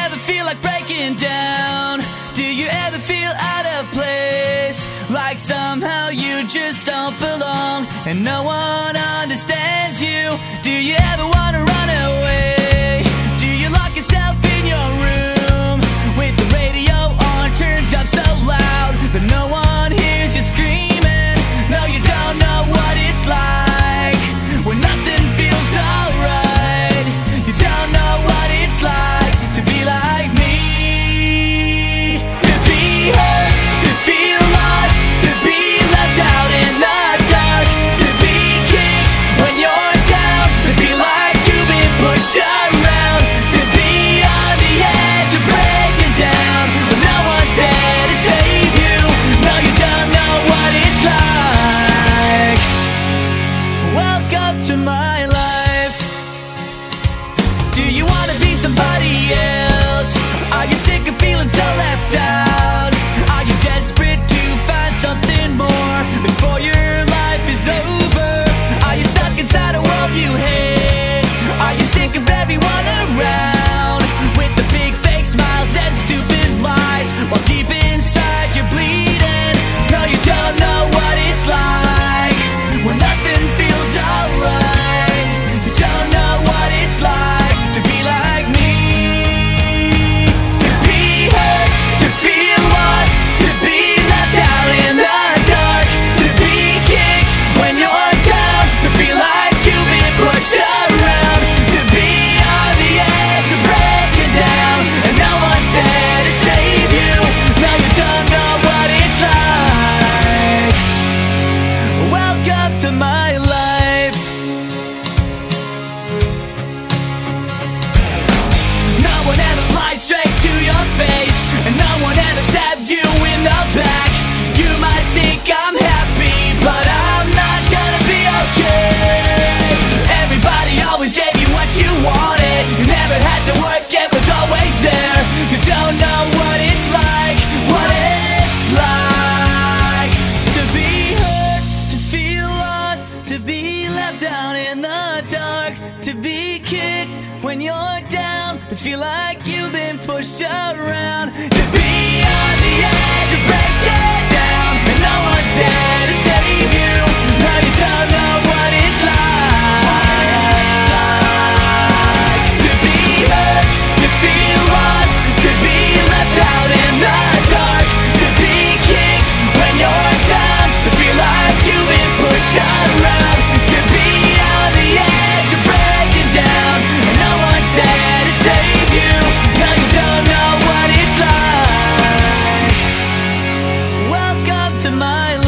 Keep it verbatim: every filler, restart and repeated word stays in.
ever feel like breaking down? Do you ever feel out of place? Like somehow you just don't belong and no one understands you? Do you ever wanna run away? Do you lock yourself in your room with the radio on turned up so loud that no one hears you screaming? No, you don't know what it's like when nothing feels alright. You don't know what it's like to be like me. To be hurt, to feel lost, to be left out in the dark, to be kicked when you're down, to feel like you've been pushed around, to be on the edge of breaking down, but no one's there to save you. No, you don't know what it's like. Welcome to my life. Do you wanna be somebody else? Are you sick of feeling so left out? Are you desperate to find something more before your life is over? Are you stuck inside a world you hate? Are you sick of everyone around with the big fake smiles and stupid lies while deep inside you're bleeding? No, you don't know what it's like when nothing feels alright. You don't know what it's like to be like me. To be hurt, to feel lost, to be left out in the dark, to be kicked when you're down, to feel like you've been pushed around, to be on the edge of breaking down and no one's there to save you. No, you don't know what it's like. Welcome to my life. No one ever lied straight to your face, and no one ever stabbed you in the back. You might think I'm happy, but I'm not gonna be okay. Everybody always gave you what you wanted. You never had to work, it was always there. You don't know what it's like, what it's like to be hurt, to feel lost, to be left out in the dark, to be kicked when you're down, to feel like you've been pushed around, to be on the edge of breaking down and no one's there to save you. No, you don't know what it's like. To be hurt, to feel lost, to be left out in the dark, to be kicked when you're down, to feel like you've been pushed around, to be on the edge of breaking down and no one's there to save you. No, you don't know what it's like. Welcome to my life.